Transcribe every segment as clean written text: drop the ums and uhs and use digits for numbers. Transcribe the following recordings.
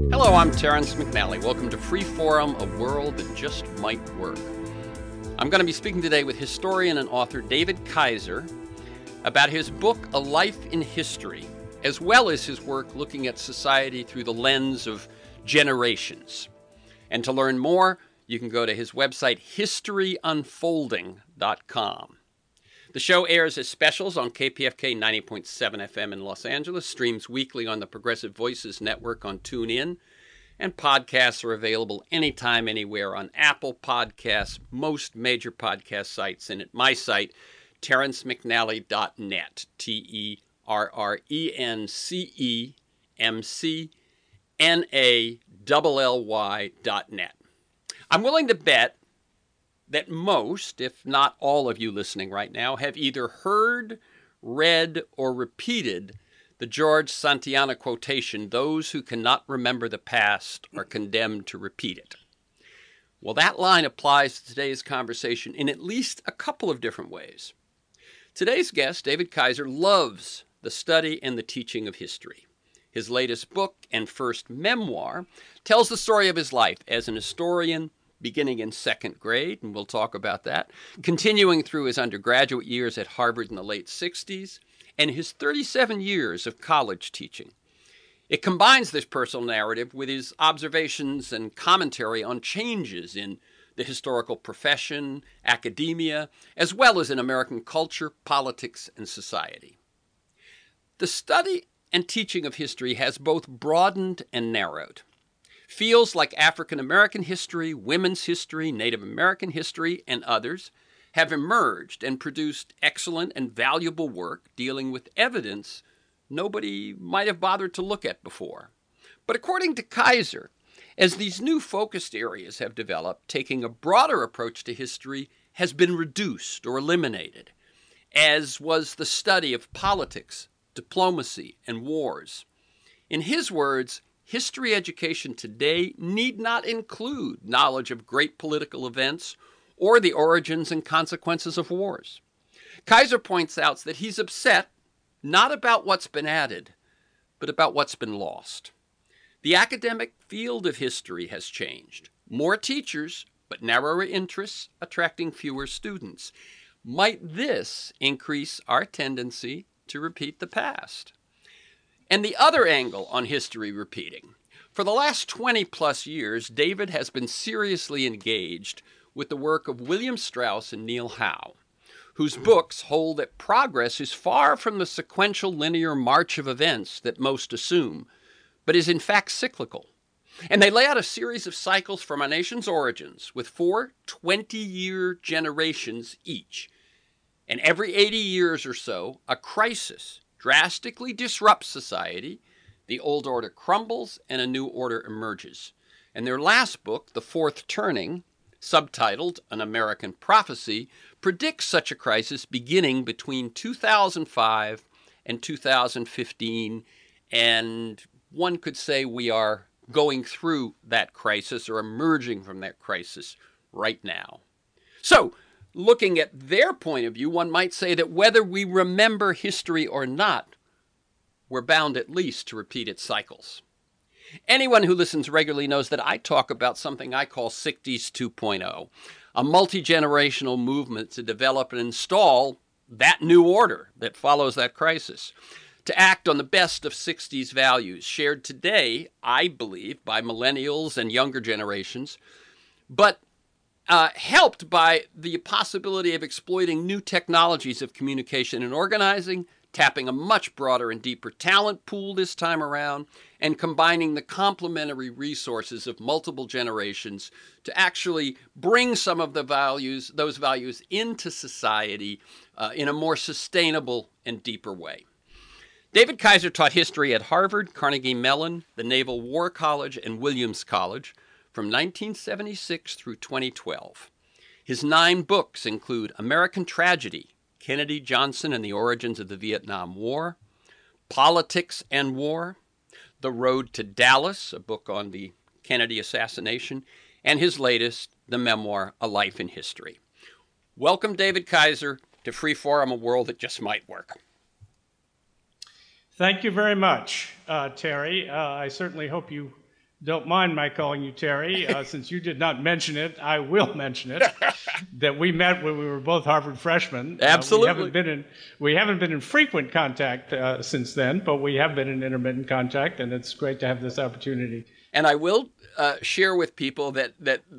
Hello, I'm Terrence McNally. Welcome to Freeforum, a world that just might work. I'm going to be speaking today with historian and author David Kaiser about his book, A Life in History, as well as his work looking at society through the lens of generations. And to learn more, you can go to his website, historyunfolding.com. The show airs as specials on KPFK 90.7 FM in Los Angeles, streams weekly on the Progressive Voices Network on TuneIn, and podcasts are available anytime, anywhere on Apple Podcasts, most major podcast sites, and at my site, terrencemcnally.net, TerrenceMcNally.net. I'm willing to bet that most, if not all of you listening right now, have either heard, read, or repeated the George Santayana quotation, "Those who cannot remember the past are condemned to repeat it." Well, that line applies to today's conversation in at least a couple of different ways. Today's guest, David Kaiser, loves the study and the teaching of history. His latest book and first memoir tells the story of his life as an historian, beginning in second grade, and we'll talk about that, continuing through his undergraduate years at Harvard in the late 60s, and his 37 years of college teaching. It combines this personal narrative with his observations and commentary on changes in the historical profession, academia, as well as in American culture, politics, and society. The study and teaching of history has both broadened and narrowed. Fields like African American history, women's history, Native American history, and others have emerged and produced excellent and valuable work dealing with evidence nobody might have bothered to look at before. But according to Kaiser, as these new focused areas have developed, taking a broader approach to history has been reduced or eliminated, as was the study of politics, diplomacy, and wars. In his words, history education today need not include knowledge of great political events or the origins and consequences of wars. Kaiser points out that he's upset not about what's been added, but about what's been lost. The academic field of history has changed. More teachers, but narrower interests, attracting fewer students. Might this increase our tendency to repeat the past? And the other angle on history repeating. For the last 20 plus years, David has been seriously engaged with the work of William Strauss and Neil Howe, whose books hold that progress is far from the sequential linear march of events that most assume, but is in fact cyclical. And they lay out a series of cycles from our nation's origins with 4 20-year generations each. And every 80 years or so, a crisis drastically disrupts society, the old order crumbles, and a new order emerges. And their last book, The Fourth Turning, subtitled An American Prophecy, predicts such a crisis beginning between 2005 and 2015, and one could say we are going through that crisis or emerging from that crisis right now. So, looking at their point of view, one might say that whether we remember history or not, we're bound at least to repeat its cycles. Anyone who listens regularly knows that I talk about something I call 60s 2.0, a multi-generational movement to develop and install that new order that follows that crisis, to act on the best of 60s values shared today, I believe, by millennials and younger generations, but helped by the possibility of exploiting new technologies of communication and organizing, tapping a much broader and deeper talent pool this time around, and combining the complementary resources of multiple generations to actually bring some of those values into society in a more sustainable and deeper way. David Kaiser taught history at Harvard, Carnegie Mellon, the Naval War College, and Williams College from 1976 through 2012. His 9 books include American Tragedy, Kennedy, Johnson, and the Origins of the Vietnam War, Politics and War, The Road to Dallas, a book on the Kennedy assassination, and his latest, the memoir, A Life in History. Welcome, David Kaiser, to Freeforum, a world that just might work. Thank you very much, Terry. I certainly hope you Don't mind my calling you Terry. Since you did not mention it, I will mention it. That we met when we were both Harvard freshmen. Absolutely. We haven't been in frequent contact since then, but we have been in intermittent contact, and it's great to have this opportunity. And I will share with people that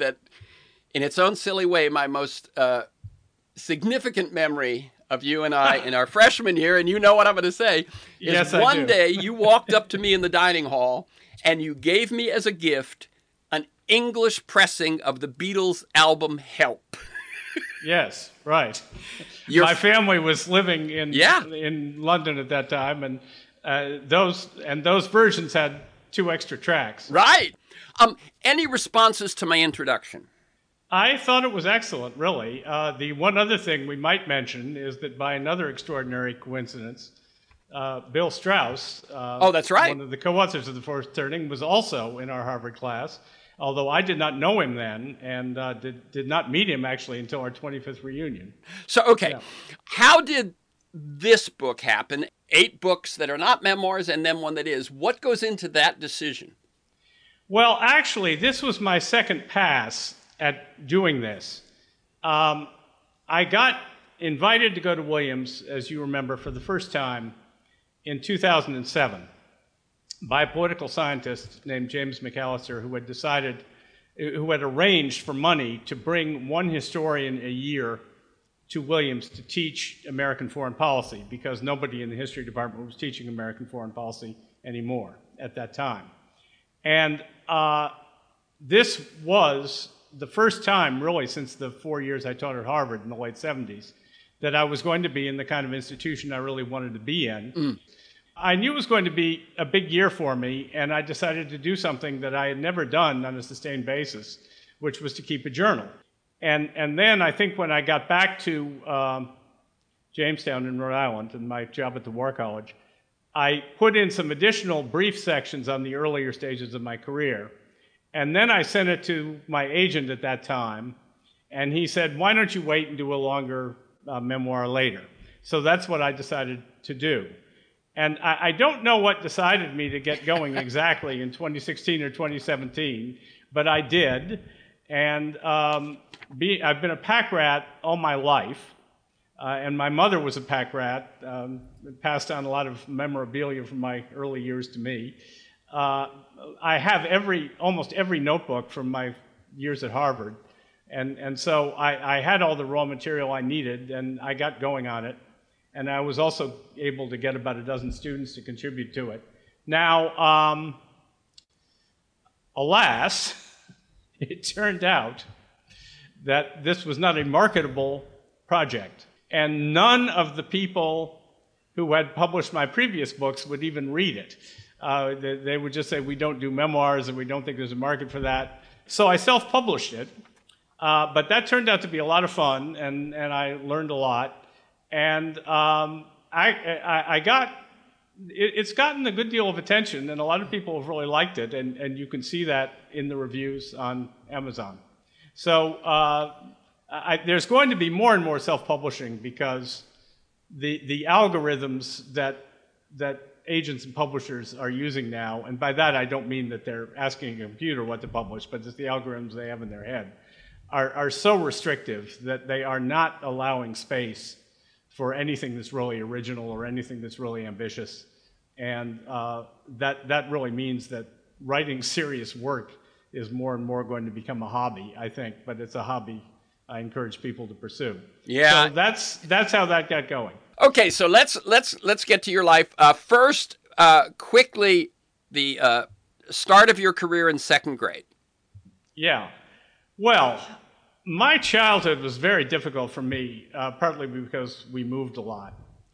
in its own silly way, my most significant memory of you and I in our freshman year, and you know what I'm going to say, is yes, one day you walked up to me in the dining hall and you gave me as a gift an English pressing of the Beatles album Help. Yes, right. My family was living in London at that time, and those versions had 2 extra tracks. Right. Any responses to my introduction? I thought it was excellent, really. The one other thing we might mention is that by another extraordinary coincidence, Bill Strauss, oh, that's right, one of the co-authors of The Forced Turning, was also in our Harvard class, although I did not know him then and did not meet him actually until our 25th reunion. So, okay, How did this book happen? 8 books that are not memoirs and then one that is. What goes into that decision? Well, actually, this was my second pass at doing this. I got invited to go to Williams, as you remember, for the first time in 2007 by a political scientist named James McAllister, who had arranged for money to bring one historian a year to Williams to teach American foreign policy, because nobody in the history department was teaching American foreign policy anymore at that time. And this was the first time, really, since the 4 years I taught at Harvard in the late 70s, that I was going to be in the kind of institution I really wanted to be in. I knew it was going to be a big year for me, and I decided to do something that I had never done on a sustained basis, which was to keep a journal. And then I think when I got back to Jamestown in Rhode Island and my job at the War College, I put in some additional brief sections on the earlier stages of my career. And then I sent it to my agent at that time, and he said, why don't you wait and do a longer memoir later? So that's what I decided to do. And I don't know what decided me to get going exactly in 2016 or 2017, but I did. And I've been a pack rat all my life, and my mother was a pack rat, passed on a lot of memorabilia from my early years to me. I have almost every notebook from my years at Harvard, and so I had all the raw material I needed, and I got going on it, and I was also able to get about a dozen students to contribute to it. Now, alas, it turned out that this was not a marketable project, and none of the people who had published my previous books would even read it. They would just say, we don't do memoirs and we don't think there's a market for that. So I self-published it, but that turned out to be a lot of fun, and I learned a lot. And it's gotten a good deal of attention, and a lot of people have really liked it, and you can see that in the reviews on Amazon. So there's going to be more and more self-publishing, because the algorithms that agents and publishers are using now, and by that I don't mean that they're asking a computer what to publish, but just the algorithms they have in their head, are so restrictive that they are not allowing space for anything that's really original or anything that's really ambitious. And that really means that writing serious work is more and more going to become a hobby, I think, but it's a hobby I encourage people to pursue. Yeah. So that's how that got going. Okay, so let's get to your life. First, quickly, the start of your career in second grade. Yeah. Well, my childhood was very difficult for me, partly because we moved a lot.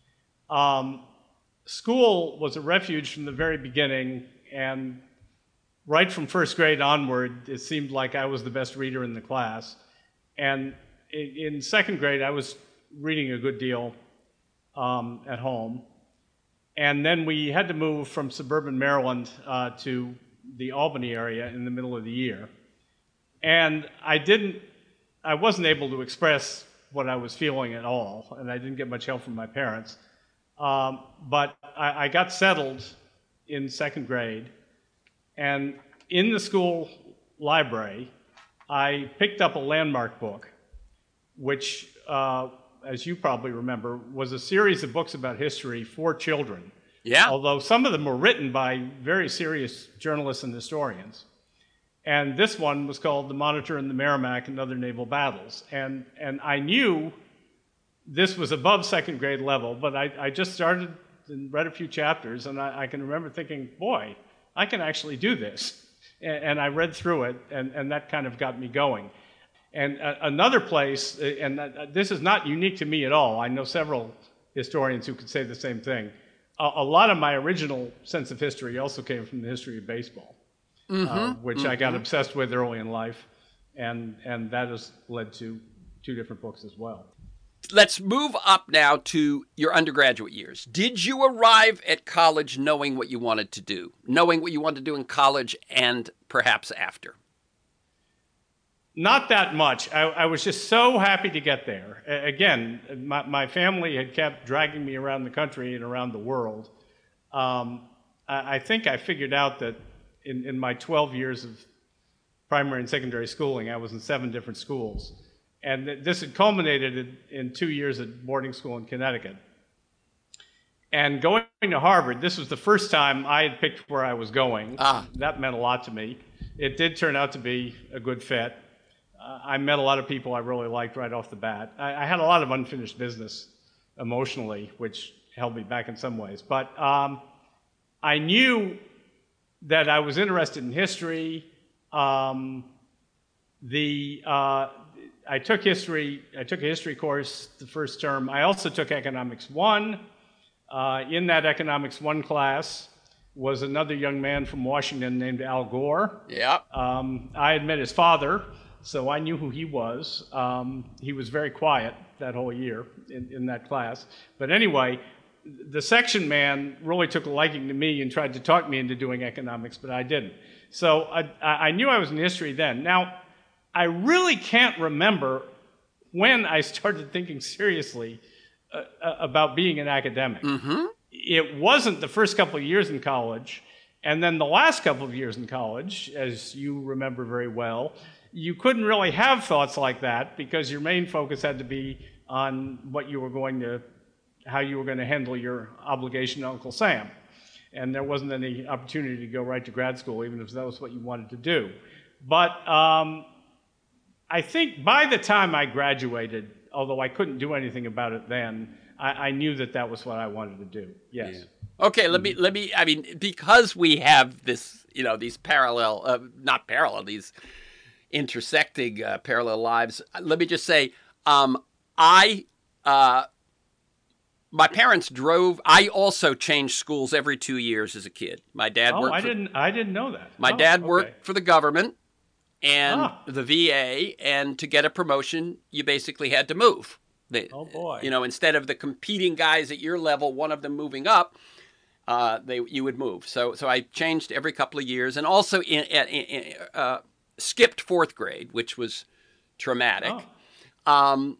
School was a refuge from the very beginning, and right from first grade onward, it seemed like I was the best reader in the class. And in second grade, I was reading a good deal at home. And then we had to move from suburban Maryland to the Albany area in the middle of the year. And I wasn't able to express what I was feeling at all, and I didn't get much help from my parents. But I got settled in second grade, and in the school library, I picked up a landmark book, which, as you probably remember, was a series of books about history for children. Yeah. Although some of them were written by very serious journalists and historians. And this one was called The Monitor and the Merrimack and Other Naval Battles. And I knew this was above second grade level, but I just started and read a few chapters, and I can remember thinking, boy, I can actually do this. And I read through it, and that kind of got me going. And another place, and this is not unique to me at all, I know several historians who could say the same thing. A lot of my original sense of history also came from the history of baseball, which I got obsessed with early in life, and that has led to 2 different books as well. Let's move up now to your undergraduate years. Did you arrive at college knowing what you wanted to do, knowing what you wanted to do in college and perhaps after? Not that much. I was just so happy to get there. Again, my family had kept dragging me around the country and around the world. I think I figured out that in my 12 years of primary and secondary schooling, I was in 7 different schools. And this had culminated in 2 years at boarding school in Connecticut. And going to Harvard, this was the first time I had picked where I was going. That meant a lot to me. It did turn out to be a good fit. I met a lot of people I really liked right off the bat. I had a lot of unfinished business emotionally, which held me back in some ways. But I knew that I was interested in history. I took history. I took a history course the first term. I also took Economics 1. In that Economics 1 class was another young man from Washington named Al Gore. Yeah. I had met his father, so I knew who he was. He was very quiet that whole year in that class. But anyway, the section man really took a liking to me and tried to talk me into doing economics, but I didn't. So I knew I was in history then. Now, I really can't remember when I started thinking seriously about being an academic. It wasn't the first couple of years in college, and then the last couple of years in college, as you remember very well, you couldn't really have thoughts like that because your main focus had to be on how you were going to handle your obligation to Uncle Sam. And there wasn't any opportunity to go right to grad school, even if that was what you wanted to do. But I think by the time I graduated, although I couldn't do anything about it then, I knew that was what I wanted to do. Yes. Yeah. Okay, let me. I mean, because we have this, these these intersecting parallel lives. Let me just say, my parents drove. I also changed schools every 2 years as a kid. My dad worked. I didn't know that. My dad worked for the government and the VA, and to get a promotion, you basically had to move. Oh boy! Instead of the competing guys at your level, one of them moving up, you would move. So I changed every couple of years, and also skipped 4th grade, which was traumatic. So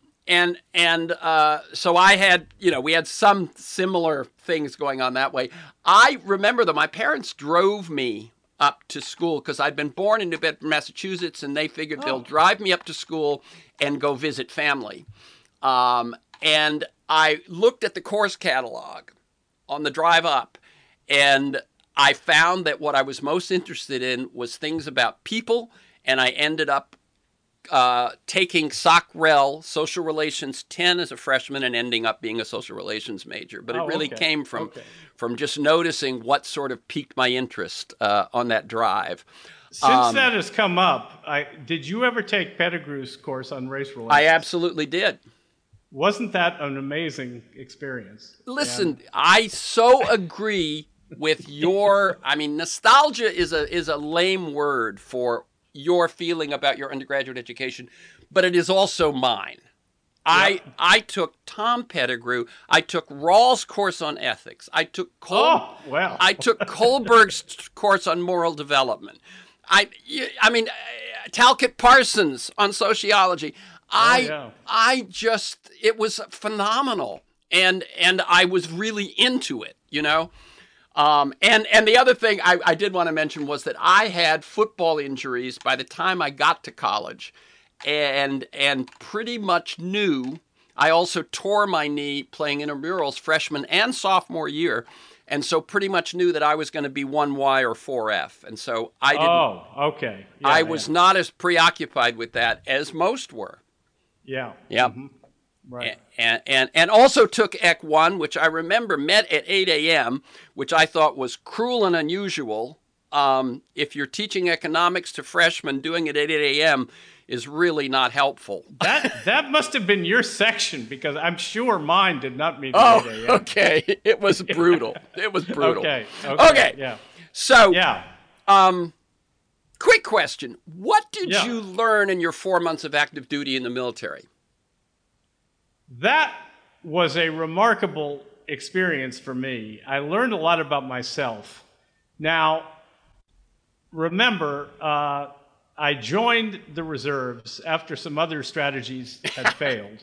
I had, we had some similar things going on that way. I remember that my parents drove me up to school because I'd been born in New Bedford, Massachusetts, and they figured they'll drive me up to school and go visit family. And I looked at the course catalog on the drive up, and I found that what I was most interested in was things about people, and I ended up taking SocRel, Social Relations 10 as a freshman, and ending up being a social relations major. But it really came from just noticing what sort of piqued my interest on that drive. Since that has come up, did you ever take Pettigrew's course on race relations? I absolutely did. Wasn't that an amazing experience? Listen, I so agree with your, nostalgia is a lame word for your feeling about your undergraduate education, but it is also mine. Yep. I took Tom Pettigrew. I took Rawls' course on ethics. I took I took Kohlberg's course on moral development. Talcott Parsons on sociology. It was phenomenal, and I was really into it, And the other thing I did want to mention was that I had football injuries by the time I got to college, and pretty much knew. I also tore my knee playing intramurals freshman and sophomore year, and so pretty much knew that I was going to be 1Y or 4F, and so I didn't. Oh, okay. Yeah, I was not as preoccupied with that as most were. Yeah. Yeah. Mm-hmm. Right. And also took EC1, which I remember met at 8 a.m., which I thought was cruel and unusual. If you're teaching economics to freshmen, doing it at 8 a.m. is really not helpful. That must have been your section, because I'm sure mine did not meet at 8 a.m. Okay. It was brutal. It was brutal. Okay. Yeah. So, Yeah. Quick question. What did Yeah. you learn in your 4 months of active duty in the military? That was a remarkable experience for me. I learned a lot about myself. Now, remember, I joined the reserves after some other strategies had failed.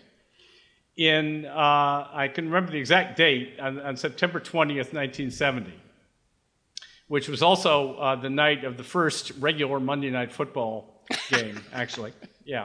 I can remember the exact date, on September 20th, 1970, which was also the night of the first regular Monday Night Football game, actually. Yeah.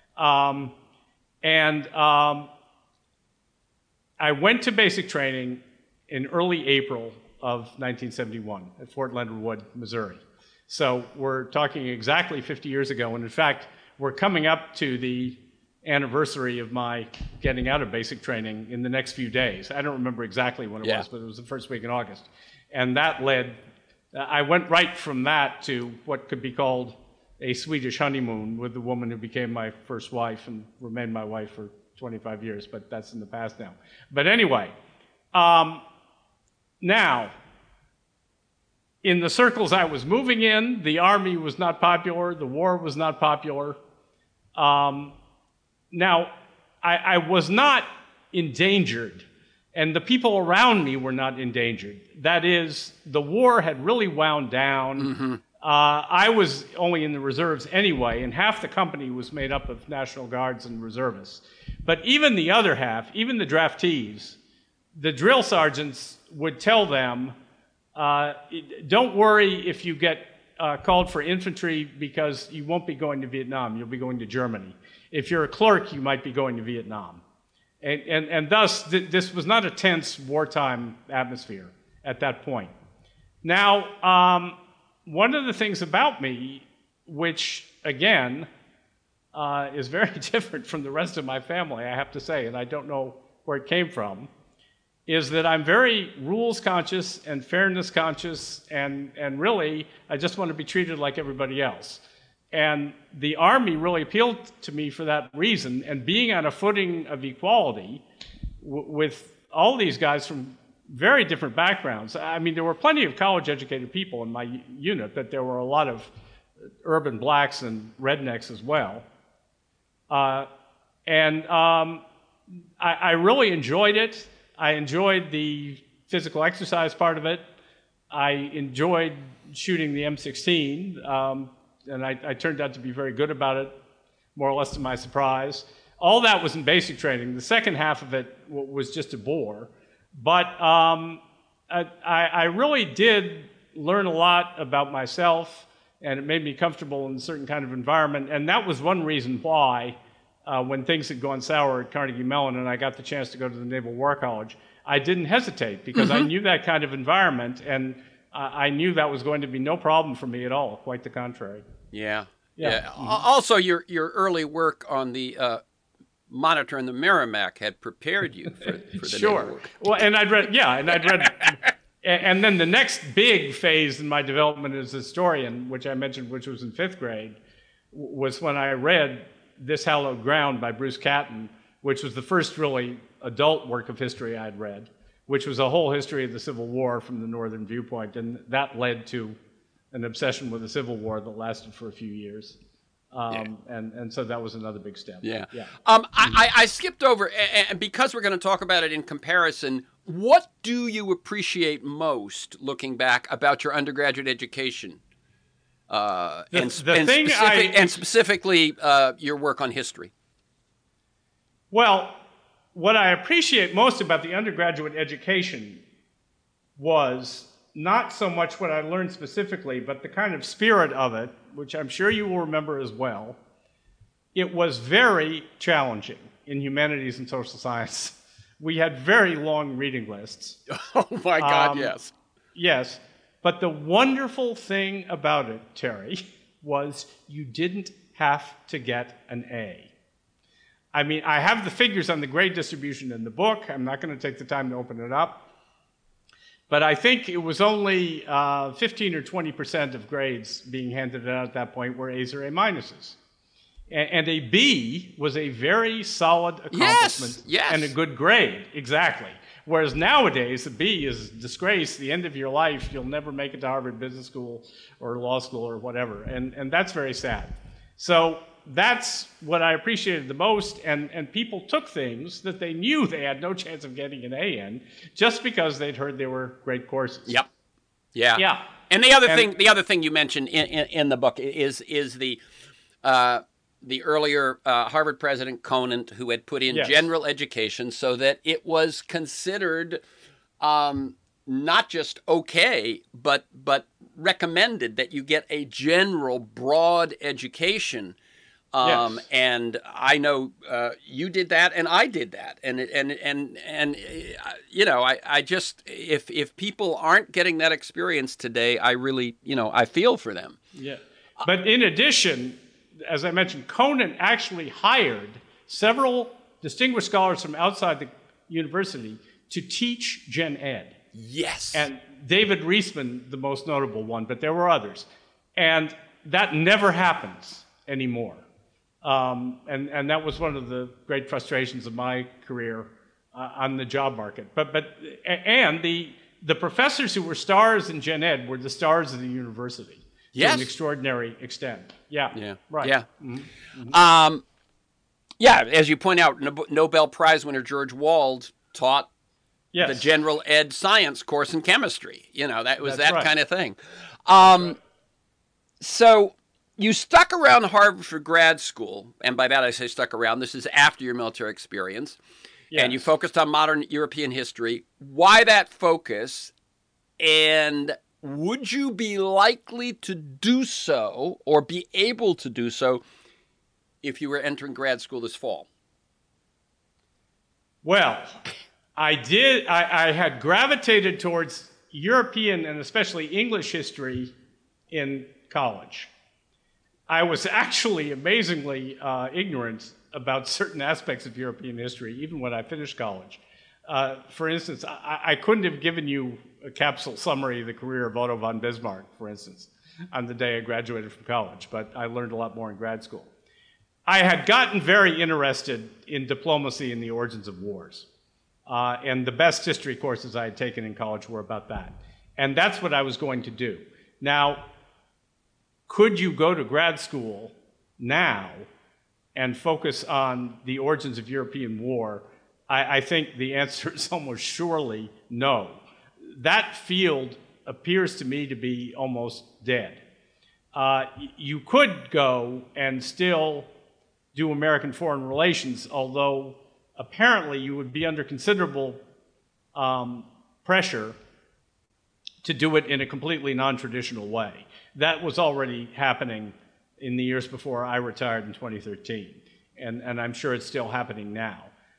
I went to basic training in early April of 1971 at Fort Leonard Wood, Missouri. So we're talking exactly 50 years ago, and in fact, we're coming up to the anniversary of my getting out of basic training in the next few days. I don't remember exactly when it was, but it was the first week in August. And that I went right from that to what could be called a Swedish honeymoon with the woman who became my first wife and remained my wife for 25 years, but that's in the past now. But anyway, now, in the circles I was moving in, the Army was not popular, the war was not popular. Now, I was not endangered, and the people around me were not endangered. That is, the war had really wound down. Mm-hmm. I was only in the reserves anyway, and half the company was made up of National Guards and reservists. But even the other half, even the draftees, the drill sergeants would tell them, don't worry if you get called for infantry, because you won't be going to Vietnam, you'll be going to Germany. If you're a clerk, you might be going to Vietnam. And thus, this was not a tense wartime atmosphere at that point. Now, one of the things about me, which, again, is very different from the rest of my family, I have to say, and I don't know where it came from, is that I'm very rules conscious and fairness conscious, and really, I just want to be treated like everybody else. And the Army really appealed to me for that reason, and being on a footing of equality with all these guys from very different backgrounds. I mean, there were plenty of college-educated people in my unit, but there were a lot of urban blacks and rednecks as well. I really enjoyed it. I enjoyed the physical exercise part of it. I enjoyed shooting the M16, and I turned out to be very good about it, more or less to my surprise. All that was in basic training. The second half of it was just a bore. But I really did learn a lot about myself, and it made me comfortable in a certain kind of environment. And that was one reason why, when things had gone sour at Carnegie Mellon and I got the chance to go to the Naval War College, I didn't hesitate, because I knew that kind of environment, and I knew that was going to be no problem for me at all, quite the contrary. Yeah. Mm-hmm. Also, your early work on the Monitor and the Merrimack had prepared you for the sure. Naval work. Well, and I'd read, and then the next big phase in my development as a historian, which I mentioned, which was in 5th grade, was when I read This Hallowed Ground by Bruce Catton, which was the first really adult work of history I'd read, which was a whole history of the Civil War from the Northern viewpoint, and that led to an obsession with the Civil War that lasted for a few years. And so that was another big step. Yeah. I skipped over, and because we're going to talk about it in comparison, what do you appreciate most, looking back, about your undergraduate education? And specifically your work on history? Well, what I appreciate most about the undergraduate education was not so much what I learned specifically, but the kind of spirit of it, which I'm sure you will remember as well. It was very challenging in humanities and social science. We had very long reading lists. Oh my God, yes. Yes, but the wonderful thing about it, Terry, was you didn't have to get an A. I mean, I have the figures on the grade distribution in the book. I'm not going to take the time to open it up. But I think it was only 15 or 20% of grades being handed out at that point were A's or A minuses. And a B was a very solid accomplishment Yes. and a good grade, exactly. Whereas nowadays, a B is a disgrace, the end of your life, you'll never make it to Harvard Business School or law school or whatever, and that's very sad. So that's what I appreciated the most, and people took things that they knew they had no chance of getting an A in just because they'd heard they were great courses. Yep. Yeah. Yeah. And the other thing you mentioned in the book is the earlier Harvard president Conant, who had put in general education so that it was considered not just okay, but recommended that you get a general, broad education. And I know you did that, and I did that, and you know, I just if people aren't getting that experience today, I really, you know, I feel for them. Yeah, but in addition, as I mentioned, Conant actually hired several distinguished scholars from outside the university to teach Gen Ed. Yes. And David Reisman, the most notable one, but there were others. And that never happens anymore. And that was one of the great frustrations of my career on the job market. And the professors who were stars in Gen Ed were the stars of the university. Yes. To an extraordinary extent. Yeah. Yeah. Right. Yeah. Mm-hmm. Yeah, as you point out, Nobel Prize winner George Wald taught the general ed science course in chemistry. You know, that was kind of thing. So you stuck around Harvard for grad school, and by that I say stuck around. This is after your military experience, and you focused on modern European history. Why that focus, and would you be likely to do so or be able to do so if you were entering grad school this fall? Well, I did. I had gravitated towards European and especially English history in college. I was actually amazingly ignorant about certain aspects of European history, even when I finished college. For instance, I couldn't have given you a capsule summary of the career of Otto von Bismarck, for instance, on the day I graduated from college, but I learned a lot more in grad school. I had gotten very interested in diplomacy and the origins of wars, and the best history courses I had taken in college were about that. And that's what I was going to do. Now, could you go to grad school now and focus on the origins of European war? I think the answer is almost surely no. That field appears to me to be almost dead. You could go and still do American foreign relations, although apparently you would be under considerable pressure to do it in a completely non-traditional way. That was already happening in the years before I retired in 2013, and I'm sure it's still happening now.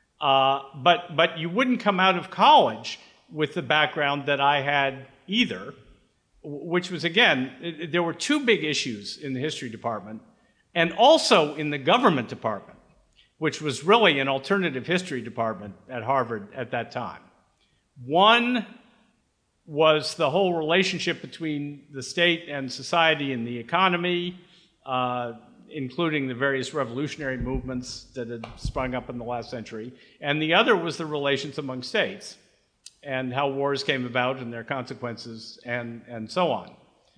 But you wouldn't come out of college with the background that I had either, which was, again, there were two big issues in the history department and also in the government department, which was really an alternative history department at Harvard at that time. One was the whole relationship between the state and society and the economy, including the various revolutionary movements that had sprung up in the last century. And the other was the relations among states and how wars came about and their consequences and so on.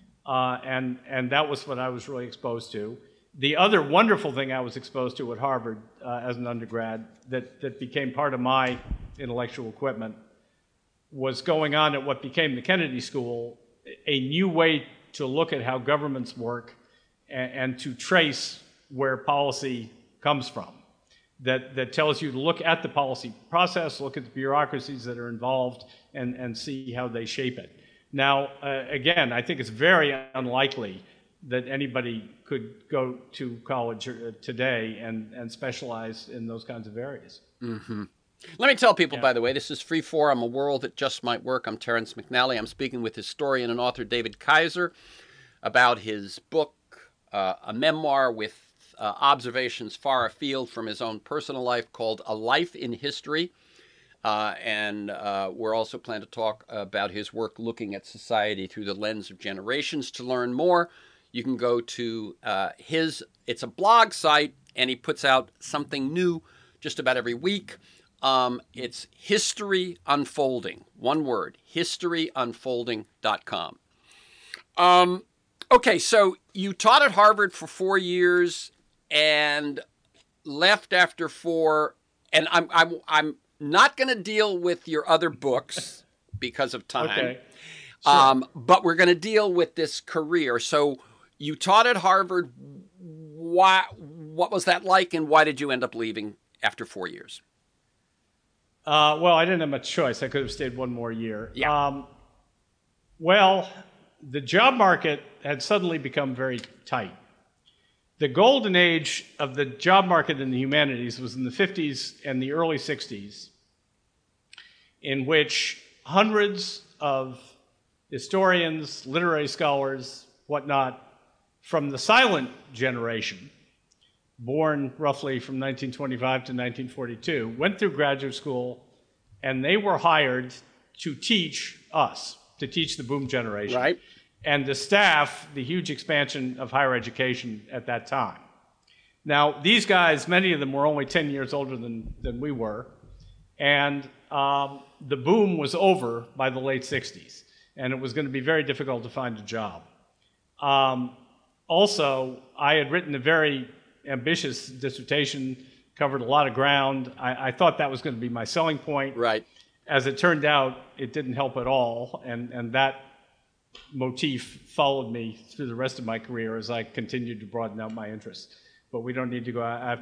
And that was what I was really exposed to. The other wonderful thing I was exposed to at Harvard as an undergrad that became part of my intellectual equipment was going on at what became the Kennedy School, a new way to look at how governments work and to trace where policy comes from. That tells you to look at the policy process, look at the bureaucracies that are involved, and see how they shape it. Now, again, I think it's very unlikely that anybody could go to college today and specialize in those kinds of areas. Mm-hmm. Let me tell people, by the way, this is Freeform, A World That Just Might Work. I'm Terrence McNally. I'm speaking with historian and author David Kaiser about his book, a memoir with observations far afield from his own personal life called A Life in History. And we're also planning to talk about his work looking at society through the lens of generations. To learn more, you can go to it's a blog site, and he puts out something new just about every week. It's History Unfolding, one word, historyunfolding.com. Okay, so you taught at Harvard for 4 years and left after 4, and I'm not going to deal with your other books because of time. Okay. Sure. But we're going to deal with this career. So you taught at Harvard. What was that like, and why did you end up leaving after 4 years? Well, I didn't have much choice. I could have stayed one more year. Yeah. Well, the job market had suddenly become very tight. The golden age of the job market in the humanities was in the 50s and the early 60s, in which hundreds of historians, literary scholars, whatnot, from the silent generation, born roughly from 1925 to 1942, went through graduate school, and they were hired to teach us, to teach the boom generation. Right. And to staff the huge expansion of higher education at that time. Now, these guys, many of them were only 10 years older than we were, and the boom was over by the late 60s, and it was going to be very difficult to find a job. Also, I had written a very ambitious dissertation, covered a lot of ground. I thought that was going to be my selling point. Right. As it turned out, it didn't help at all, and that motif followed me through the rest of my career as I continued to broaden out my interests. But we don't need to go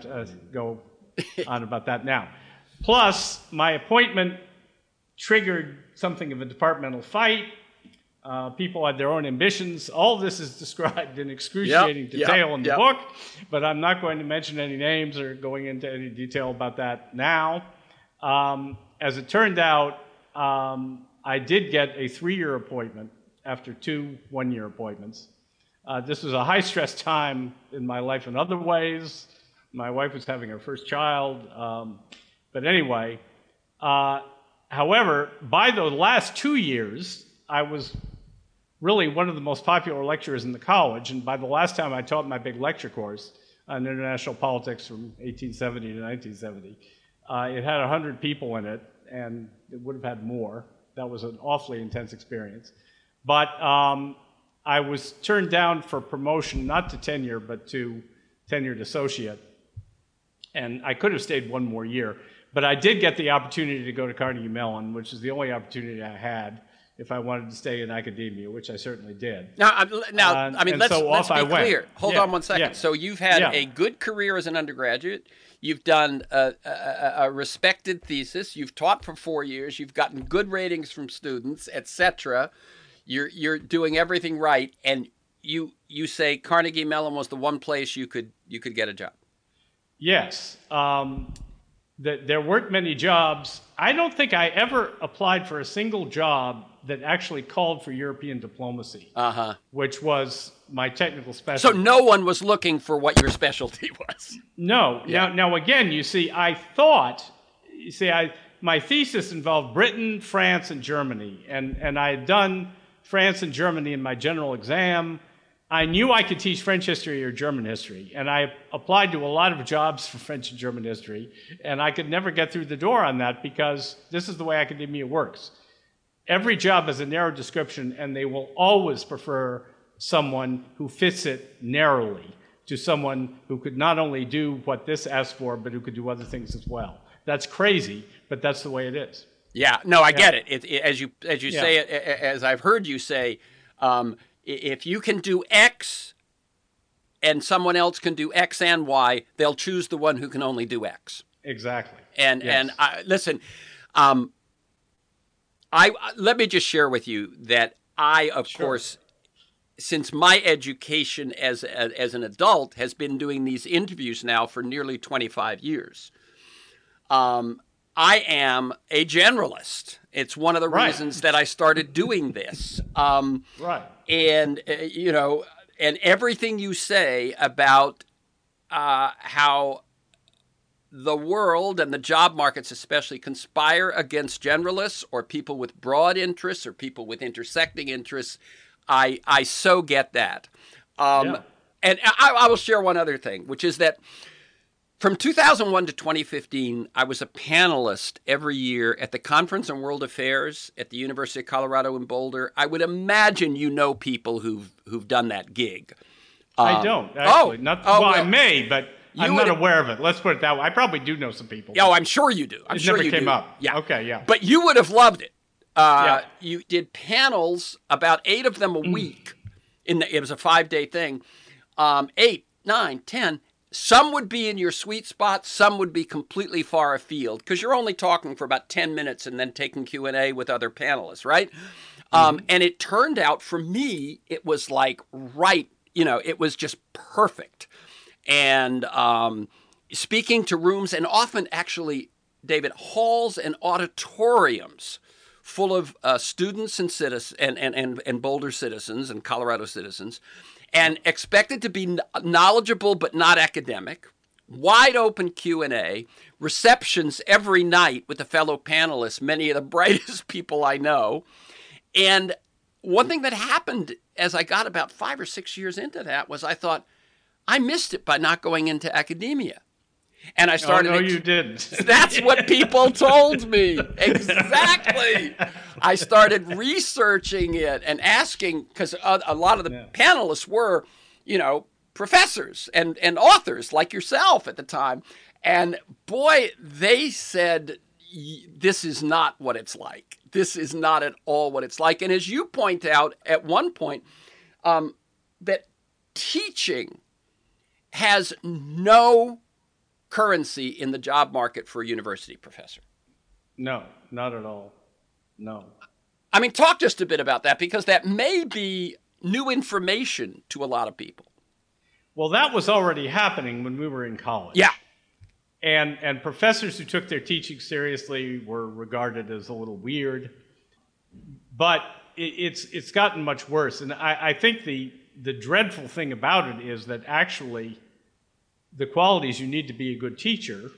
on about that now. Plus, my appointment triggered something of a departmental fight. People had their own ambitions. All this is described in excruciating detail in the book, but I'm not going to mention any names or going into any detail about that now. As it turned out, I did get a 3-year appointment after 2 one-year appointments. This was a high-stress time in my life in other ways. My wife was having her first child. But anyway, however, by the last 2 years, I was really one of the most popular lecturers in the college, and by the last time I taught my big lecture course on international politics from 1870 to 1970, it had 100 people in it, and it would have had more. That was an awfully intense experience. But I was turned down for promotion, not to tenure, but to tenured associate. And I could have stayed one more year, but I did get the opportunity to go to Carnegie Mellon, which is the only opportunity I had if I wanted to stay in academia, which I certainly did. Now, let's be clear. Hold on one second. Yeah. So you've had a good career as an undergraduate. You've done a respected thesis. You've taught for 4 years. You've gotten good ratings from students, etc. You're doing everything right, and you say Carnegie Mellon was the one place you could get a job. Yes. There weren't many jobs. I don't think I ever applied for a single job that actually called for European diplomacy, which was my technical specialty. So no one was looking for what your specialty was. No. Yeah. Now again, my thesis involved Britain, France, and Germany, and I had done France and Germany in my general exam. I knew I could teach French history or German history, and I applied to a lot of jobs for French and German history, and I could never get through the door on that because this is the way academia works. Every job has a narrow description, and they will always prefer someone who fits it narrowly to someone who could not only do what this asks for, but who could do other things as well. That's crazy, but that's the way it is. Yeah, no, I get it. As you say it, as I've heard you say, if you can do X and someone else can do X and Y, they'll choose the one who can only do X. Exactly. And listen, let me just share with you that I, of Sure. course, since my education as an adult has been doing these interviews now for nearly 25 years, I am a generalist. It's one of the Right. reasons that I started doing this. Right. And, and everything you say about how the world and the job markets especially conspire against generalists or people with broad interests or people with intersecting interests, I so get that. Yeah. And I will share one other thing, which is that from 2001 to 2015, I was a panelist every year at the Conference on World Affairs at the University of Colorado in Boulder. I would imagine you know people who've done that gig. I don't, actually. I may, but I'm not aware of it. Let's put it that way. I probably do know some people. Oh, I'm sure you do. I'm sure never you came do. up. Yeah. Okay, yeah. But you would have loved it. Yeah. You did panels, about 8 of them a week. It was a 5-day thing. 8, 9, 10. Some would be in your sweet spot. Some would be completely far afield because you're only talking for about 10 minutes and then taking Q&A with other panelists, right? And it turned out for me, it was like it was just perfect. And speaking to rooms and often actually, David, halls and auditoriums full of students and citizens and Boulder citizens and Colorado citizens, and expected to be knowledgeable but not academic, wide open Q&A, receptions every night with the fellow panelists, many of the brightest people I know. And one thing that happened as I got about 5 or 6 years into that was I thought, I missed it by not going into academia. And I started. Oh, no, you didn't. That's what people told me. Exactly. I started researching it and asking, because a lot of the panelists were, professors and authors like yourself at the time. And boy, they said, this is not what it's like. This is not at all what it's like. And as you point out at one point, that teaching has no currency in the job market for a university professor. No, not at all. No. I mean, talk just a bit about that, because that may be new information to a lot of people. Well, that was already happening when we were in college. Yeah. And professors who took their teaching seriously were regarded as a little weird. But it's gotten much worse. And I think the dreadful thing about it is that actually the qualities you need to be a good teacher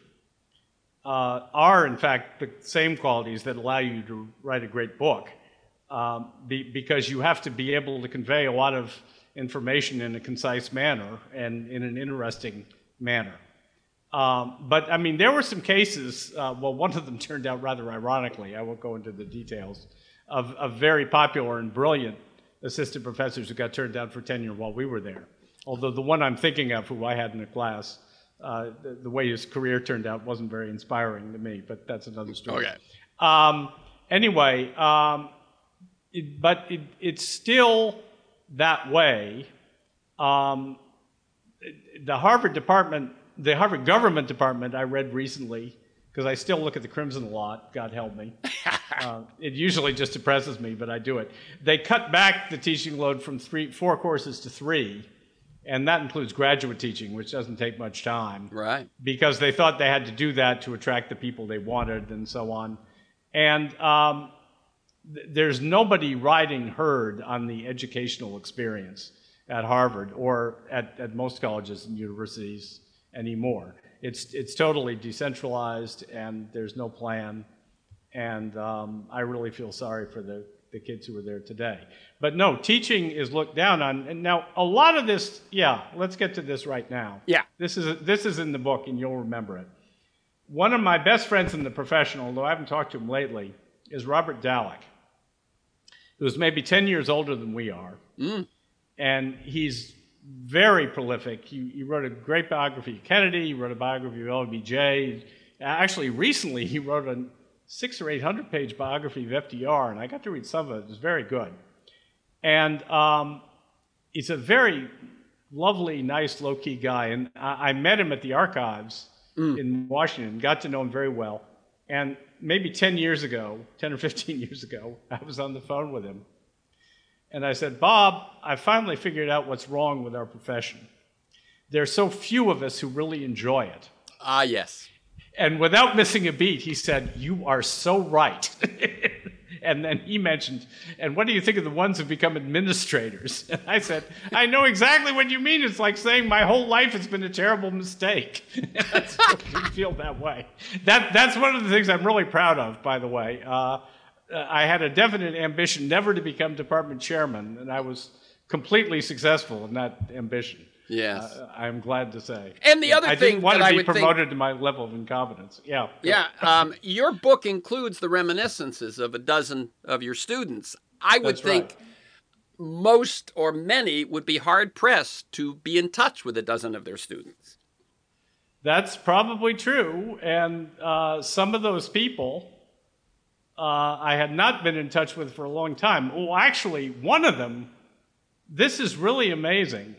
are, in fact, the same qualities that allow you to write a great book, because you have to be able to convey a lot of information in a concise manner and in an interesting manner. But, I mean, there were some cases, one of them turned out rather ironically, I won't go into the details, of very popular and brilliant assistant professors who got turned down for tenure while we were there. Although the one I'm thinking of, who I had in the class, the way his career turned out wasn't very inspiring to me, but that's another story. Okay. Anyway, it's still that way. The Harvard government department, I read recently, because I still look at the Crimson a lot, God help me. It usually just depresses me, but I do it. They cut back the teaching load from 4 courses to 3, and that includes graduate teaching, which doesn't take much time. Right. Because they thought they had to do that to attract the people they wanted and so on. And there's nobody riding herd on the educational experience at Harvard or at most colleges and universities anymore. It's totally decentralized, and there's no plan. And I really feel sorry for the kids who are there today. But no, teaching is looked down on. And now a lot of this, let's get to this right now. Yeah. This is in the book, and you'll remember it. One of my best friends in the profession, although I haven't talked to him lately, is Robert Dallek, who's maybe 10 years older than we are. And he's very prolific. He wrote a great biography of Kennedy. He wrote a biography of LBJ. Actually, recently, he wrote a 600 or 800 page biography of FDR, and I got to read some of it. It was very good. And he's a very lovely, nice, low-key guy. And I met him at the archives in Washington, got to know him very well. And maybe 10 or 15 years ago, I was on the phone with him. And I said, Bob, I finally figured out what's wrong with our profession. There's so few of us who really enjoy it. Ah, yes. And without missing a beat, he said, you are so right. And then he mentioned, and what do you think of the ones who become administrators? And I said, I know exactly what you mean. It's like saying my whole life has been a terrible mistake. And I still feel that way. That's one of the things I'm really proud of, by the way. I had a definite ambition never to become department chairman, and I was completely successful in that ambition. Yes. I'm glad to say. And the other I thing didn't want that I to be would promoted to my level of incompetence. Yeah. Yeah. Your book includes the reminiscences of a dozen of your students. I would That's think right. most or many would be hard-pressed to be in touch with a dozen of their students. That's probably true. And some of those people I had not been in touch with for a long time. Well, actually, one of them, this is really amazing.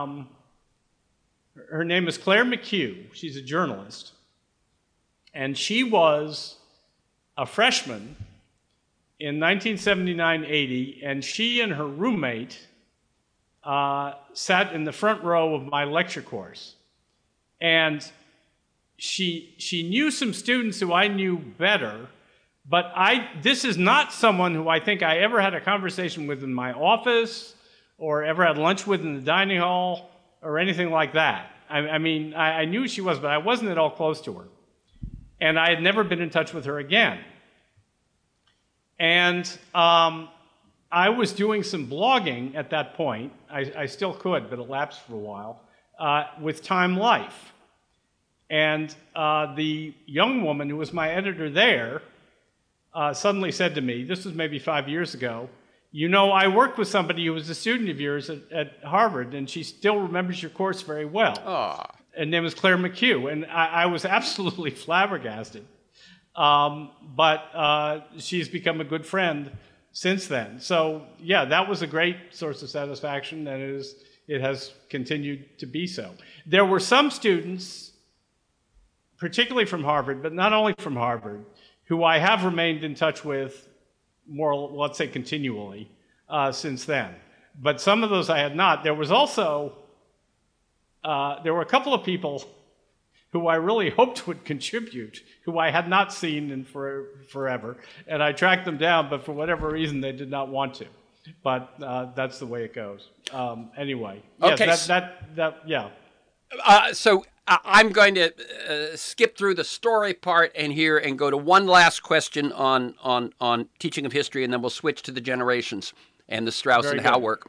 Her name is Claire McHugh. She's a journalist. And she was a freshman in 1979-80, and she and her roommate sat in the front row of my lecture course. And she knew some students who I knew better, but this is not someone who I think I ever had a conversation with in my office or ever had lunch with in the dining hall or anything like that. I mean, I knew she was, but I wasn't at all close to her. And I had never been in touch with her again. And I was doing some blogging at that point. I still could, but it lapsed for a while, with Time Life. And the young woman who was my editor there suddenly said to me, this was maybe 5 years ago, you know, I worked with somebody who was a student of yours at Harvard, and she still remembers your course very well. Oh. Her name was Claire McHugh, and I was absolutely flabbergasted. But she's become a good friend since then. So, yeah, that was a great source of satisfaction, and it has continued to be so. There were some students, particularly from Harvard, but not only from Harvard, who I have remained in touch with more, let's say, continually since then. But some of those I had not. There was also, there were a couple of people who I really hoped would contribute, who I had not seen in forever. And I tracked them down, but for whatever reason, they did not want to. But that's the way it goes. Anyway. Okay. Yes, yeah. So I'm going to skip through the story part and go to one last question on teaching of history, and then we'll switch to the generations and the Strauss Very and Howe good. work.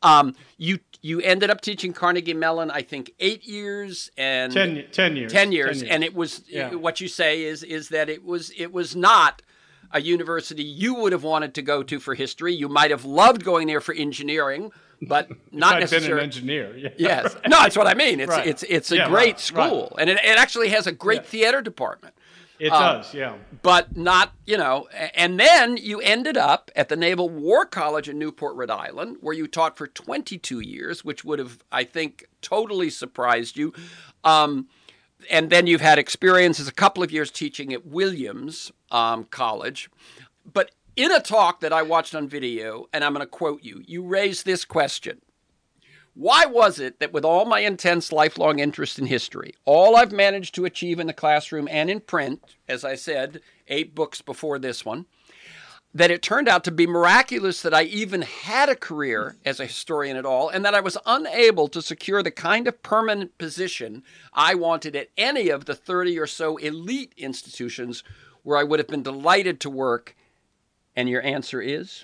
You ended up teaching Carnegie Mellon, I think, 8 years and 10 years. 10 years. 10 years. And it was Yeah. what you say is that it was not a university you would have wanted to go to for history. You might have loved going there for engineering, but not I've necessarily. been an engineer. Yeah. Yes. No, that's what I mean. It's Right. it's a Yeah, great right, school. And it actually has a great theater department. It does, yeah. But not, and then you ended up at the Naval War College in Newport, Rhode Island, where you taught for 22 years, which would have, I think, totally surprised you. And then you've had experiences, a couple of years teaching at Williams College. But in a talk that I watched on video, and I'm going to quote you, you raised this question. Why was it that with all my intense lifelong interest in history, all I've managed to achieve in the classroom and in print, as I said, 8 books before this one, that it turned out to be miraculous that I even had a career as a historian at all, and that I was unable to secure the kind of permanent position I wanted at any of the 30 or so elite institutions where I would have been delighted to work? And your answer is?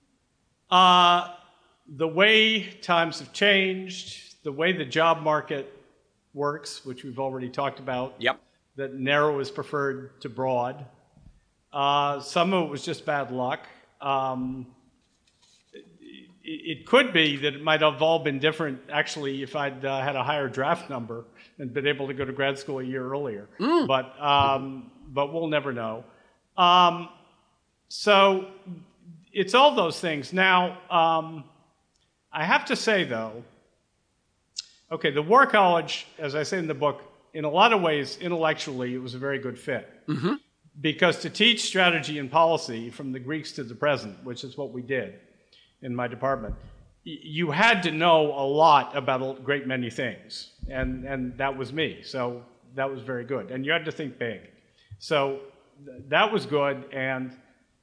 The way times have changed, the way the job market works, which we've already talked about. Yep. That narrow is preferred to broad. Some of it was just bad luck. It could be that it might have all been different, actually, if I'd had a higher draft number and been able to go to grad school a year earlier. But we'll never know. So it's all those things. Now, I have to say, though, okay, the War College, as I say in the book, in a lot of ways, intellectually, it was a very good fit. Mm-hmm. Because to teach strategy and policy from the Greeks to the present, which is what we did, in my department, you had to know a lot about a great many things, and that was me. So that was very good, and you had to think big. So that was good, and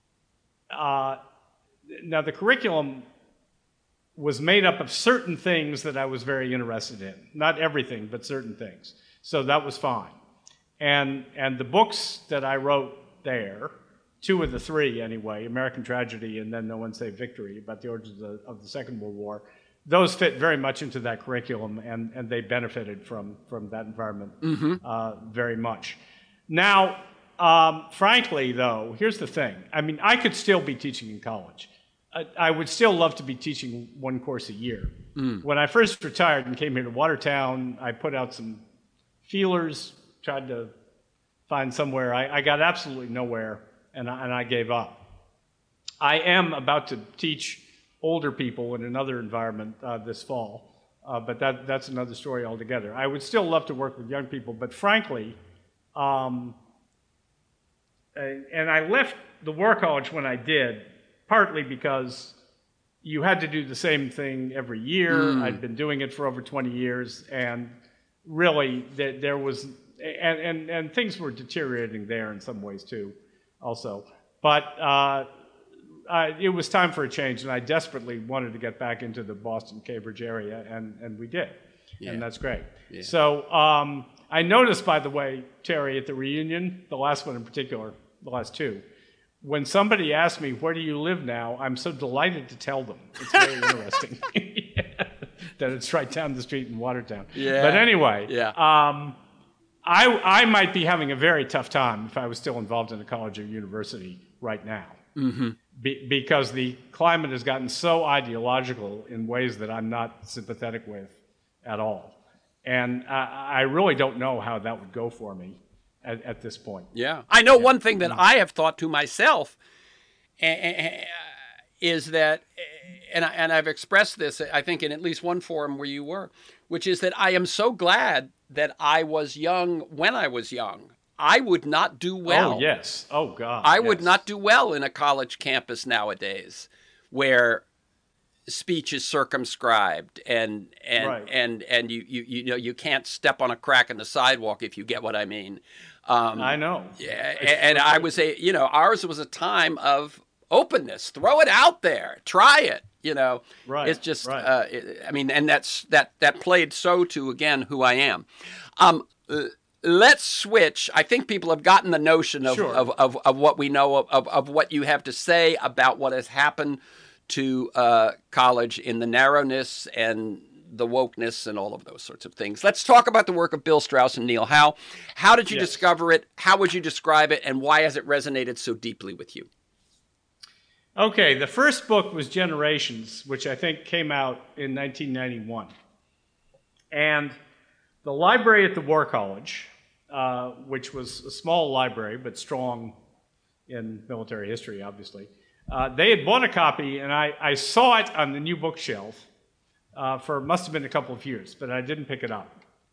now the curriculum was made up of certain things that I was very interested in. Not everything, but certain things. So that was fine. And the books that I wrote there, 2 of the 3 anyway, American Tragedy and then No One Save Victory, about the origins of the Second World War, those fit very much into that curriculum, and they benefited from that environment very much. Now, frankly, though, here's the thing. I mean, I could still be teaching in college. I would still love to be teaching 1 course a year. When I first retired and came here to Watertown, I put out some feelers, tried to find somewhere. I got absolutely nowhere, and I gave up. I am about to teach older people in another environment this fall, but that's another story altogether. I would still love to work with young people, but frankly, and I left the War College when I did, partly because you had to do the same thing every year. I'd been doing it for over 20 years, and really there was, and things were deteriorating there in some ways too, also. But it was time for a change, and I desperately wanted to get back into the Boston, Cambridge area, and we did, and that's great. Yeah. So I noticed, by the way, Terry, at the reunion, the last one in particular, the last 2, when somebody asks me, where do you live now, I'm so delighted to tell them. It's very interesting that it's right down the street in Watertown. Yeah. But anyway, I might be having a very tough time if I was still involved in a college or university right now. Because the climate has gotten so ideological in ways that I'm not sympathetic with at all. And I really don't know how that would go for me at this point. Yeah. I know one thing that I have thought to myself is that, and I've expressed this, I think, in at least one forum where you were, which is that I am so glad that I was young when I was young. I would not do well. Oh, yes. Oh, God. I would not do well in a college campus nowadays where speech is circumscribed and you know you can't step on a crack in the sidewalk, if you get what I mean. I know. Yeah, and I was ours was a time of openness. Throw it out there. Try it. You know. Right. It's just I mean, and that played so to, again, who I am. Let's switch. I think people have gotten the notion of what we know of what you have to say about what has happened to college in the narrowness and the wokeness and all of those sorts of things. Let's talk about the work of Bill Strauss and Neil Howe. How did you discover it? How would you describe it? And why has it resonated so deeply with you? Okay, the first book was Generations, which I think came out in 1991. And the library at the War College, which was a small library but strong in military history, obviously, they had bought a copy, and I saw it on the new bookshelf for must have been a couple of years, but I didn't pick it up.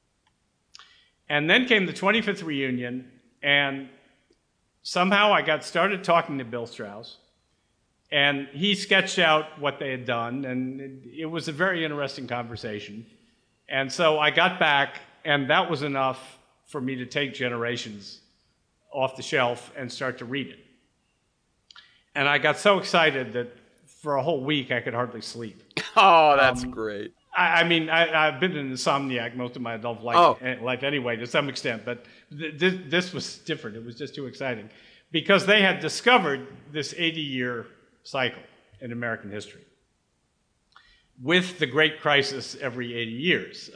And then came the 25th reunion, and somehow I got started talking to Bill Strauss, and he sketched out what they had done, and it was a very interesting conversation. And so I got back, and that was enough for me to take Generations off the shelf and start to read it. And I got so excited that for a whole week I could hardly sleep. Oh, that's great. I mean, I've been an insomniac most of my adult life anyway, to some extent, but this was different. It was just too exciting. Because they had discovered this 80-year cycle in American history with the Great Crisis every 80 years.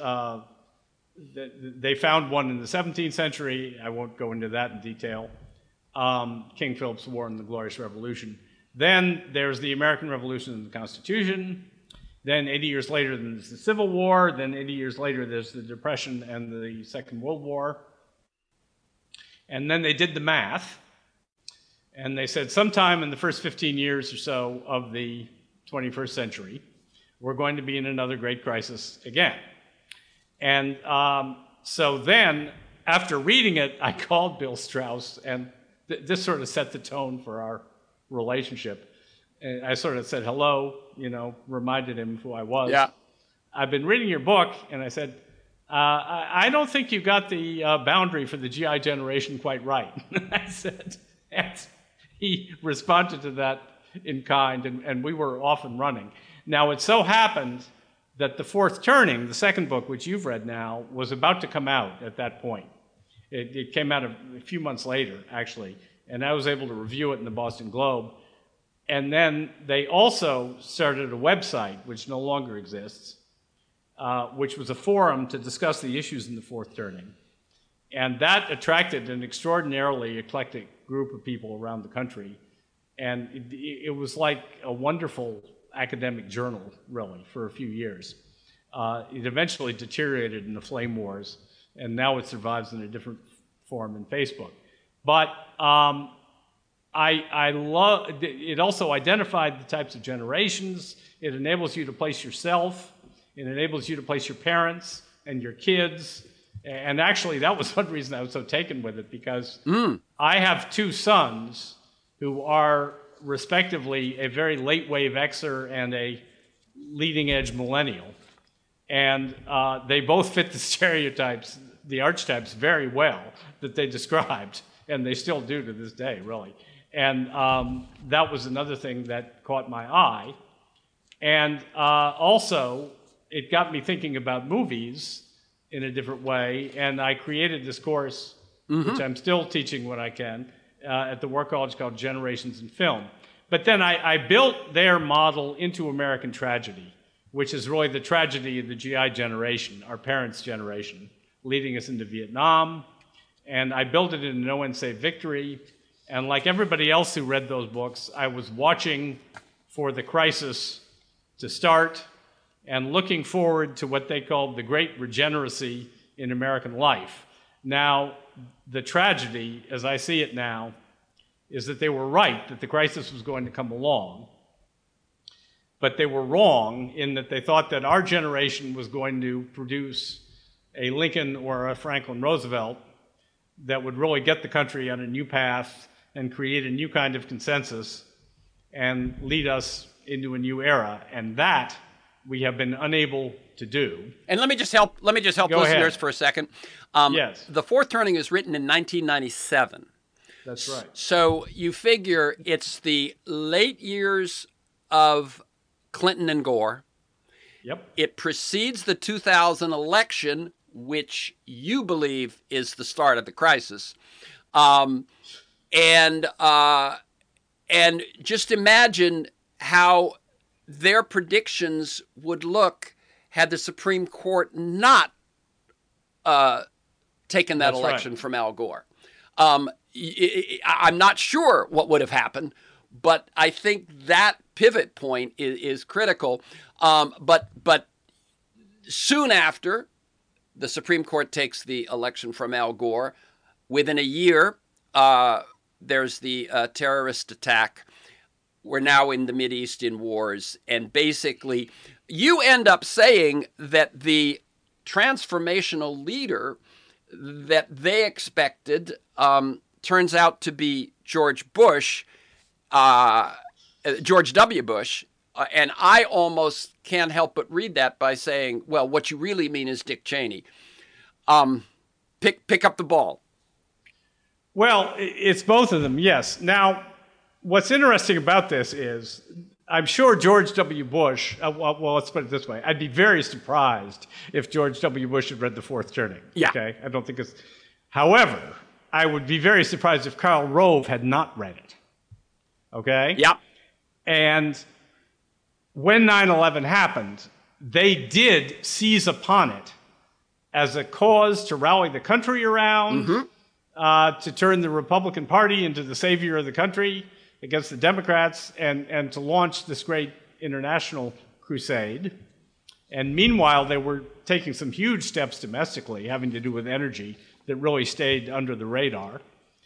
They found one in the 17th century. I won't go into that in detail. King Philip's War and the Glorious Revolution. Then there's the American Revolution and the Constitution. Then 80 years later, there's the Civil War. Then 80 years later, there's the Depression and the Second World War. And then they did the math. And they said sometime in the first 15 years or so of the 21st century, we're going to be in another great crisis again. And so then, after reading it, I called Bill Strauss, and this sort of set the tone for our relationship. And I sort of said hello, reminded him who I was. Yeah. I've been reading your book, and I said, I don't think you got the boundary for the GI generation quite right. I said, and he responded to that in kind, and we were off and running. Now, it so happened that The Fourth Turning, the second book, which you've read now, was about to come out at that point. It came out a few months later, actually, and I was able to review it in the Boston Globe. And then they also started a website, which no longer exists, which was a forum to discuss the issues in The Fourth Turning. And that attracted an extraordinarily eclectic group of people around the country. And it was like a wonderful academic journal, really, for a few years. It eventually deteriorated in the flame wars, and now it survives in a different form in Facebook. But I love, it also identified the types of generations. It enables you to place yourself. It enables you to place your parents and your kids. And actually, that was one reason I was so taken with it, because I have two sons who are respectively a very late wave Xer and a leading edge millennial. And they both fit the stereotypes, the archetypes very well that they described, and they still do to this day, really. And that was another thing that caught my eye. And also, it got me thinking about movies in a different way, and I created this course, which I'm still teaching when I can, at the War College, called Generations in Film. But then I built their model into American tragedy, which is really the tragedy of the GI generation, our parents' generation, leading us into Vietnam. And I built it in No One Save Victory. And like everybody else who read those books, I was watching for the crisis to start and looking forward to what they called the great regeneracy in American life. Now, the tragedy, as I see it now, is that they were right that the crisis was going to come along, but they were wrong in that they thought that our generation was going to produce a Lincoln or a Franklin Roosevelt that would really get the country on a new path and create a new kind of consensus and lead us into a new era. And that we have been unable to do. And let me just help listeners for a second. Yes. The Fourth Turning is written in 1997. That's right. So you figure it's the late years of Clinton and Gore. Yep. It precedes the 2000 election, which you believe is the start of the crisis. And just imagine how their predictions would look had the Supreme Court not taken that election from Al Gore. I'm not sure what would have happened, but I think that pivot point is critical. But soon after, the Supreme Court takes the election from Al Gore. Within a year, there's the terrorist attack. We're now in the Mideastern wars. And basically, you end up saying that the transformational leader that they expected turns out to be George W. Bush. And I almost can't help but read that by saying, well, what you really mean is Dick Cheney. Pick up the ball. Well, it's both of them, yes. Now, what's interesting about this is, I'm sure George W. Bush, well, let's put it this way. I'd be very surprised if George W. Bush had read The Fourth Turning. Yeah. Okay? I don't think it's... However, I would be very surprised if Karl Rove had not read it. Okay? Yeah. And when 9/11 happened, they did seize upon it as a cause to rally the country around, to turn the Republican Party into the savior of the country against the Democrats, and to launch this great international crusade. And meanwhile, they were taking some huge steps domestically having to do with energy that really stayed under the radar.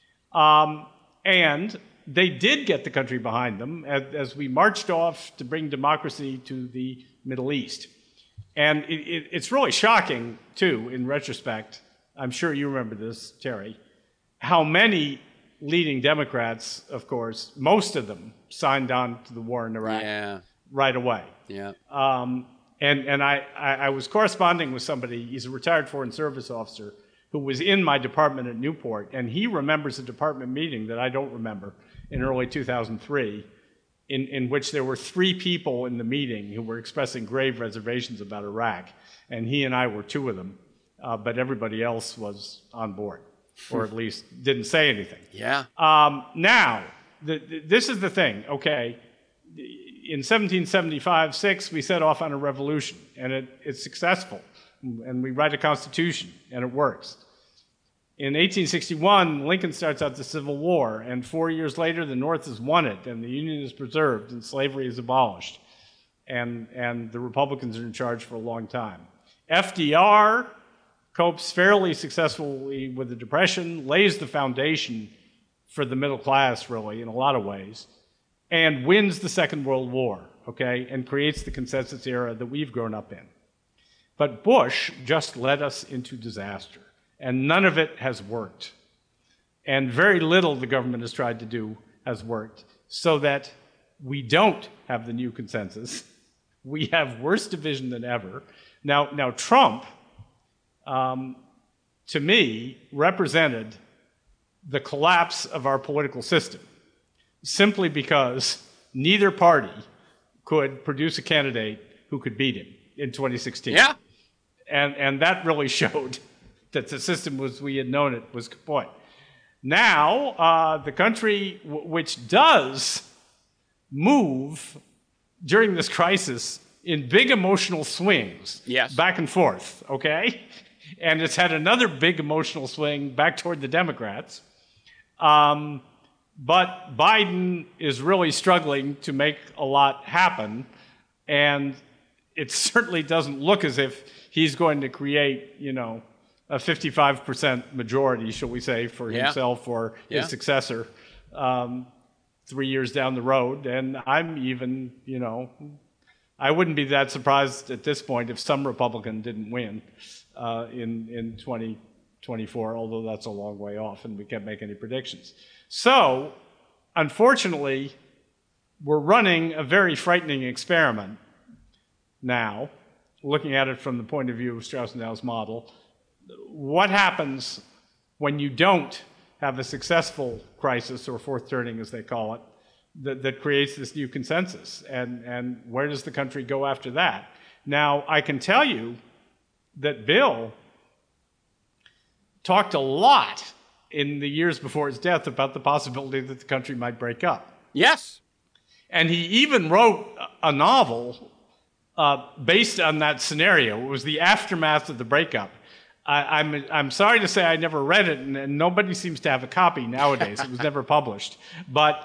And they did get the country behind them as we marched off to bring democracy to the Middle East. And it's really shocking, too, in retrospect. I'm sure you remember this, Terry, how many leading Democrats, of course, most of them signed on to the war in Iraq right away. Yeah. And I was corresponding with somebody, he's a retired Foreign Service officer, who was in my department at Newport, and he remembers a department meeting that I don't remember in early 2003, in which there were 3 people in the meeting who were expressing grave reservations about Iraq, and he and I were 2 of them, but everybody else was on board, or at least didn't say anything. Yeah. Now, this is the thing, okay? In 1775-6, we set off on a revolution, and it's successful, and we write a constitution, and it works. In 1861, Lincoln starts out the Civil War, and 4 years later, the North has won it, and the Union is preserved, and slavery is abolished, and the Republicans are in charge for a long time. FDR copes fairly successfully with the Depression, lays the foundation for the middle class, really, in a lot of ways, and wins the Second World War, okay, and creates the consensus era that we've grown up in. But Bush just led us into disaster, and none of it has worked. And very little the government has tried to do has worked, so that we don't have the new consensus. We have worse division than ever. Now Trump, to me, represented the collapse of our political system, simply because neither party could produce a candidate who could beat him in 2016. Yeah. And that really showed that the system as we had known it was kaput. Now, the country, which does move during this crisis in big emotional swings, back and forth, okay? And it's had another big emotional swing back toward the Democrats. But Biden is really struggling to make a lot happen, and it certainly doesn't look as if he's going to create, a 55% majority, shall we say, for himself or his successor 3 years down the road. And I'm even, I wouldn't be that surprised at this point if some Republican didn't win in 2024, although that's a long way off and we can't make any predictions. So, unfortunately, we're running a very frightening experiment now, looking at it from the point of view of Strauss-Now's model. What happens when you don't have a successful crisis, or fourth turning as they call it, that creates this new consensus? And where does the country go after that? Now, I can tell you that Bill talked a lot in the years before his death about the possibility that the country might break up. Yes. And he even wrote a novel based on that scenario. It was the aftermath of the breakup. I'm sorry to say I never read it, and nobody seems to have a copy nowadays. It was never published. But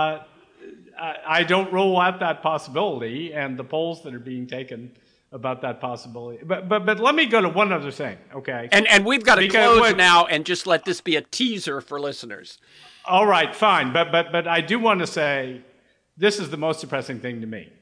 I don't rule out that possibility, and the polls that are being taken about that possibility. But let me go to one other thing, okay? And we've got to close now and just let this be a teaser for listeners. All right, fine. But I do want to say this is the most depressing thing to me.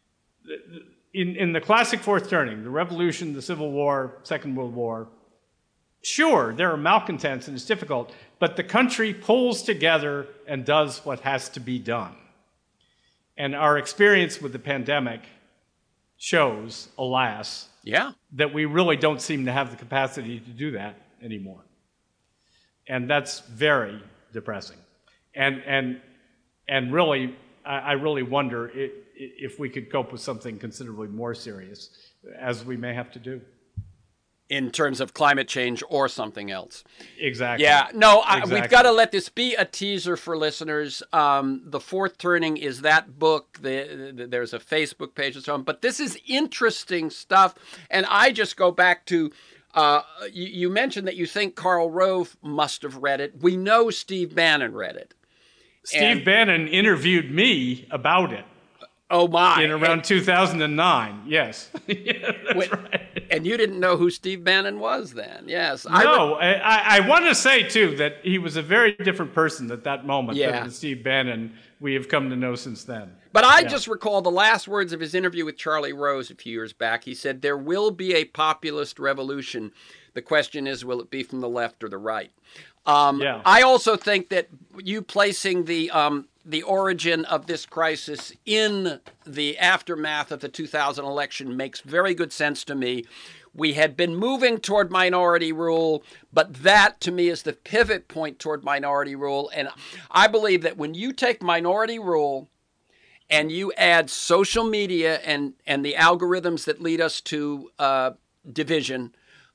In the classic fourth turning, the Revolution, the Civil War, Second World War, sure, there are malcontents and it's difficult, but the country pulls together and does what has to be done. And our experience with the pandemic shows, alas, that we really don't seem to have the capacity to do that anymore. And that's very depressing. And really, I really wonder if we could cope with something considerably more serious, as we may have to do. In terms of climate change or something else. Exactly. Yeah, no, exactly. We've got to let this be a teaser for listeners. The Fourth Turning is that book. There's a Facebook page and so on. But this is interesting stuff. And I just go back to, you mentioned that you think Karl Rove must have read it. We know Steve Bannon read it. Steve Bannon interviewed me about it. Oh, my. In around 2009, yes. Yeah, that's right. And you didn't know who Steve Bannon was then, yes. No, I want to say, too, that he was a very different person at that moment than the Steve Bannon we have come to know since then. But I just recall the last words of his interview with Charlie Rose a few years back. He said, there will be a populist revolution. The question is, will it be from the left or the right? I also think that you placing the origin of this crisis in the aftermath of the 2000 election makes very good sense to me. We had been moving toward minority rule, but that, to me, is the pivot point toward minority rule. And I believe that when you take minority rule and you add social media and the algorithms that lead us to division,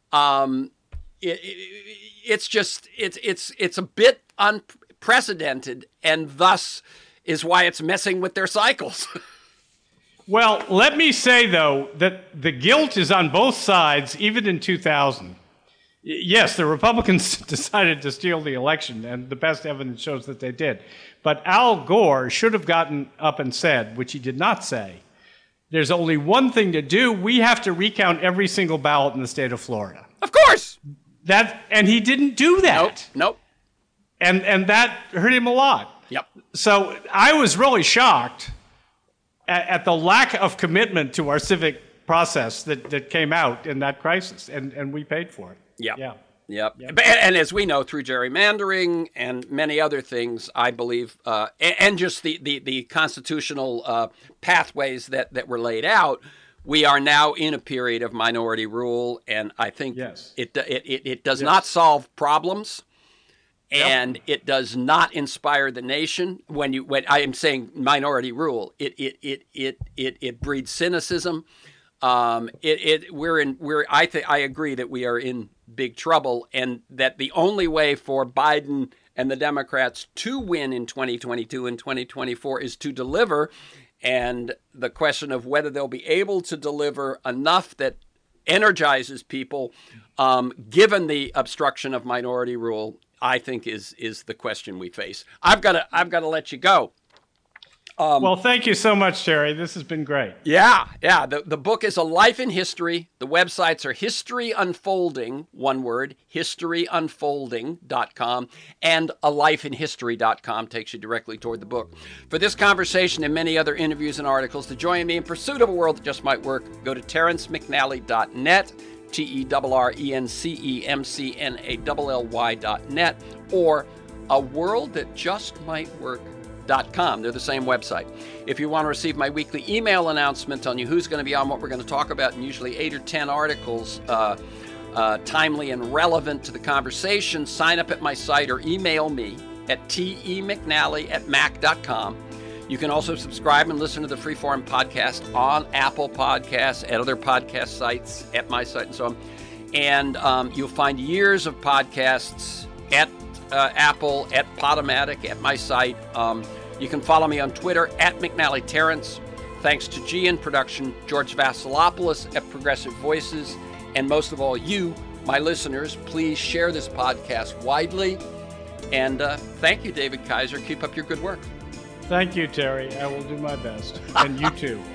it's a bit unprecedented, and thus is why it's messing with their cycles. Well, let me say, though, that the guilt is on both sides, even in 2000. Yes, the Republicans decided to steal the election, and the best evidence shows that they did. But Al Gore should have gotten up and said, which he did not say, there's only one thing to do. We have to recount every single ballot in the state of Florida. Of course. And he didn't do that. Nope. And that hurt him a lot. Yep. So I was really shocked at the lack of commitment to our civic process that came out in that crisis, and we paid for it. Yep. And as we know, through gerrymandering and many other things, I believe, and just the constitutional pathways that were laid out, we are now in a period of minority rule, and I think it does not solve problems. And it does not inspire the nation. When I am saying minority rule, it breeds cynicism. I agree that we are in big trouble, and that the only way for Biden and the Democrats to win in 2022 and 2024 is to deliver. And the question of whether they'll be able to deliver enough that energizes people, given the obstruction of minority rule, I think is the question we face. I've got to let you go. Well, thank you so much, Terry. This has been great. Yeah. The book is A Life in History. The websites are History Unfolding, one word, historyunfolding.com, and alifeinhistory.com takes you directly toward the book. For this conversation and many other interviews and articles, to join me in pursuit of a world that just might work, go to TerrenceMcNally.net. TerrenceMcNally.net, or aworldthatjustmightwork.com. They're the same website. If you want to receive my weekly email announcement on who's going to be on, what we're going to talk about, and usually 8 or 10 articles, timely and relevant to the conversation, sign up at my site or email me at temcnally@mac.com. You can also subscribe and listen to the Freeform podcast on Apple Podcasts, at other podcast sites, at my site, and so on. And you'll find years of podcasts at Apple, at Podomatic, at my site. You can follow me on Twitter, at McNally Terrence. Thanks to G in Production, George Vasilopoulos at Progressive Voices, and most of all, you, my listeners. Please share this podcast widely. And thank you, David Kaiser. Keep up your good work. Thank you, Terry. I will do my best. And you too.